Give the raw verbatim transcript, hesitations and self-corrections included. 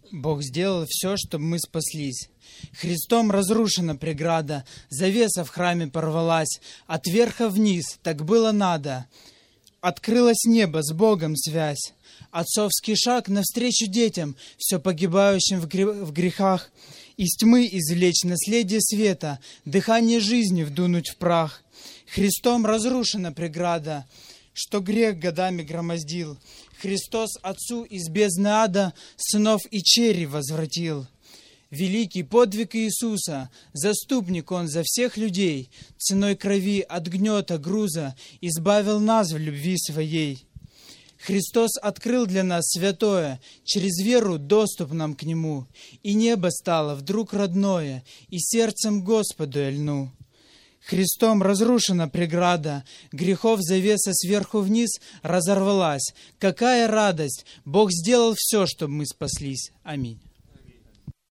Бог сделал все, чтобы мы спаслись. Христом разрушена преграда, завеса в храме порвалась, от верха вниз, так было надо. Открылось небо, с Богом связь. Отцовский шаг навстречу детям, все погибающим в, гре- в грехах. Из тьмы извлечь наследие света, дыхание жизни вдунуть в прах. Христом разрушена преграда, что грех годами громоздил. Христос Отцу из бездны ада сынов и черри возвратил. Великий подвиг Иисуса, заступник Он за всех людей, ценой крови от гнета, груза избавил нас в любви Своей. Христос открыл для нас святое, через веру доступ нам к Нему, и небо стало вдруг родное, и сердцем Господу я льну. Христом разрушена преграда, грехов завеса сверху вниз разорвалась. Какая радость! Бог сделал все, чтобы мы спаслись. Аминь.